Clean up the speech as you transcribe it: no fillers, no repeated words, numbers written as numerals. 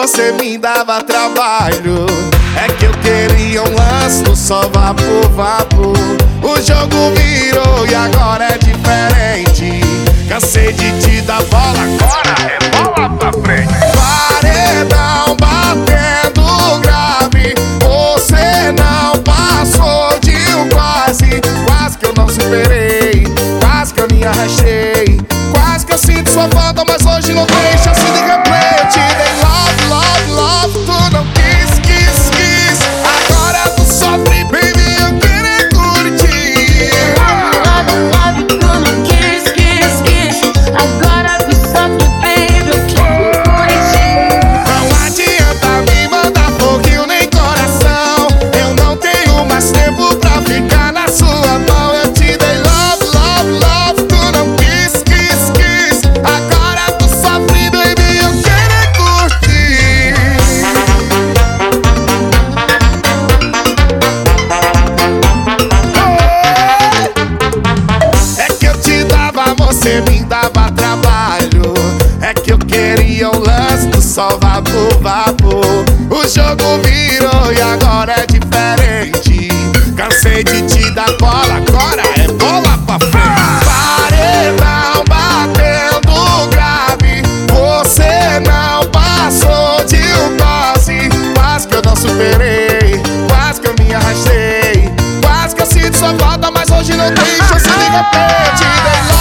você me dava trabalho. É que eu queria um lance no só vapor, vapor. O jogo virou e agora é diferente. Cansei de te dar bola, agora é bola pra frente. Paredão batendo grave, você não passou de um quase. Quase que eu não superei, quase que eu me arrastei. Quase que eu sinto sua falta, mas hoje não tem chance de replay. Eu te dei love, love, love, tu não quis, quis, quis. Agora tu sofre, baby, eu quero curtir. Love, love, tu não quis, quis, quis. Agora tu sofre, baby, eu quero curtir. Não adianta me mandar foguinho nem coração. Eu não tenho mais tempo pra ficar na sua mão. Eu te dei love, love, love, tu não quis, quis, quis. Agora tu sofre, baby, eu quero curtir. É que eu te dava, você me dava trabalho. É que eu queria um lance do só vapor, vapor. O jogo virou e agora é diferente. Cansei de te dar bola, agora é bola pra frente. Paredão batendo grave, você não passou de um dose. Quase que eu não superei, quase que eu me arrastei. Quase que eu sinto sua falta, mas hoje não tem chance de repente.